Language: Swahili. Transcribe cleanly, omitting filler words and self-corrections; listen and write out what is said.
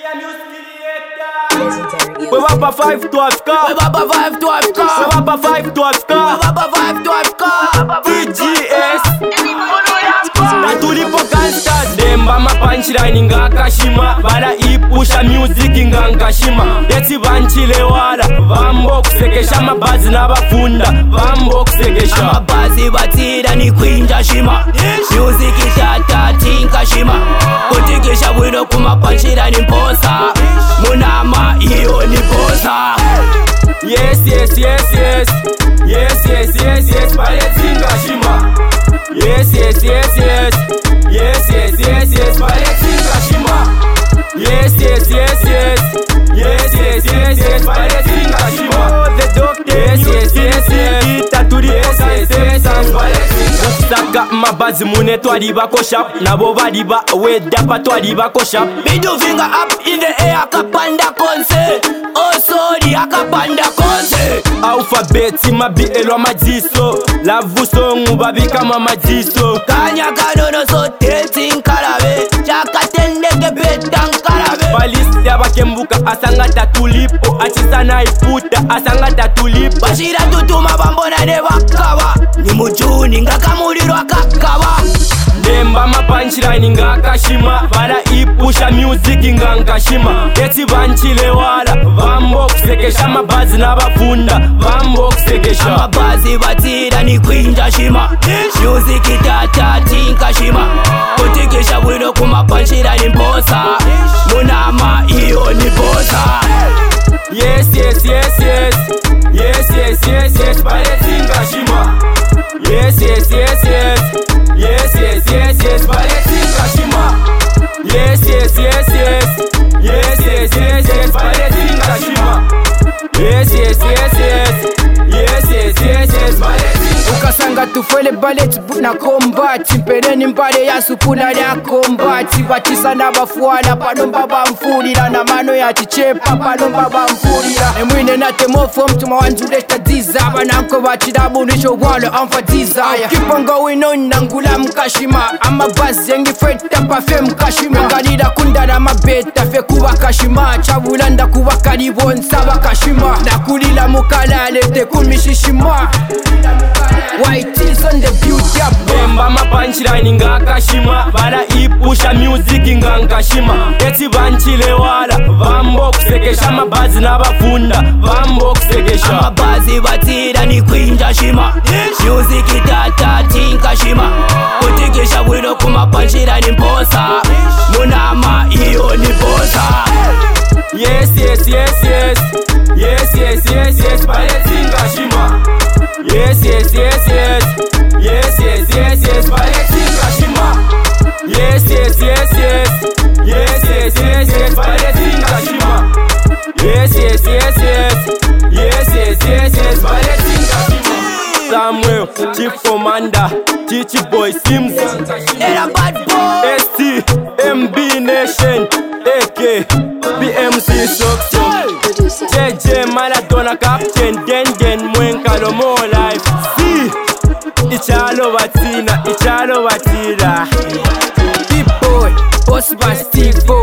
We va pas 5-12K. We va pas 5-12K. We va pas 5-12K. We va pas 5-12K. VGS Natulipo gangsters Demba ma punchline nga kashima Bala ipusha music nga nkashima Yeti banchile wala Vambo kusekesha mabazi na bafunda Vambo kusekesha Amabazi batira ni kwinja shima Music itata tinka shima Kutikisha wino kuma punchline mposa Munama iyo ni posa. Yes, yes, yes, yes. Yes, yes, yes, yes. Bale tinka shima. Yes, yes, yes, yes. Yes, yes, yes, yes. Bale tinka shima. Yes, yes, yes, yes. Yes, yes, yes, yes. Bale tinka shima. Oh, the doctor. Yes, yes, yes, yes. Itaturi. Yes, yes, yes, yes. Bale tinka. Saka mabazi mune twali bako sharp. Nabo bali ba wedapa twali bako sharp. Middle finger up in the air akapanda konse. Oh sorry akapanda konse. Alphabet mabi elwa majiso. Lavu songu babi kama majiso. Kanya kanono so teti nkarabe. Chaka tendeke beta nkarabe. Balisi abakembuka asanga tatulipo. Achisa na iputa asanga tatulipo. Bashira tutuma bambona ne bakaba. Ni mujuni ngakamulirwa kakaba. Demba ma punchline nga kashima. Bala ipusha music nga nkashima. Yeti banchile wala Vambo kusekesha mabazi na bafunda Vambo kusekesha Amabazi batira ni kwinja shima Music itata tinka shima Kutikisha wino kuma punchline mposa Munama iyo ni posa. Yes, yes, yes, yes. Yes, yes, yes, yes. Bale tinka shima. Yes, yes, yes, yes. Yes, yes, yes, yes. Bale tinka shima. Yes, yes, yes, yes. Yes, yes, yes, yes. Bale tinka shima. Yes, yes, yes, yes. Yes, yes, yes, yes. Bale tinka. Ukasanga tufele ballet na kombati. Mpereni mbale ya supuna ya kombati. Batisa na bafuala panomba bamfurira. Na mano ya chichepa panomba bamfurira. Emwine na temofo mtuma wanjuleta diza. Bananko bachirabu nisho walo amfatiza. Keep on going on nangula mkashima. Amabazi yengi feta pafe mkashima. Ngalira kundara mabeta fe kuwa kashima. Chabulanda kuwa karibon saba kashima. Nakulila mukalale te kumishishima. White is on the beauty up. Demba ma punchline nga kashima. Bala ipusha music nga nkashima. Yeti banchile wala Vambo kusekesha mabazi na bafunda Vambo kusekesha Amabazi batira ni kwinja shima Music itata tinka shima Kutikisha wino kuma punchline mposa Munama iyo ni posa. Yes, yes, yes, yes. Yes, yes, yes, yes. Bale tinka shima. Yes, yes, yes, yes. Yes, yes, yes, yes. Bale tinka shima. Yes, yes, yes, yes. Yes, yes, yes, yes. Bale tinka shima. Yes, yes, yes, yes. Yes, yes, yes, yes. Bale tinka shima. Samuel, Chief Commander, Chichi Boy Sims, Era bad boy. ST, MB Nation, AK, BMC Sokso, JJ Maradona Captain, Den Mwenkalo More Life. See, Ichalo Batina, Ichalo Batira. Big boy, boss by Steve.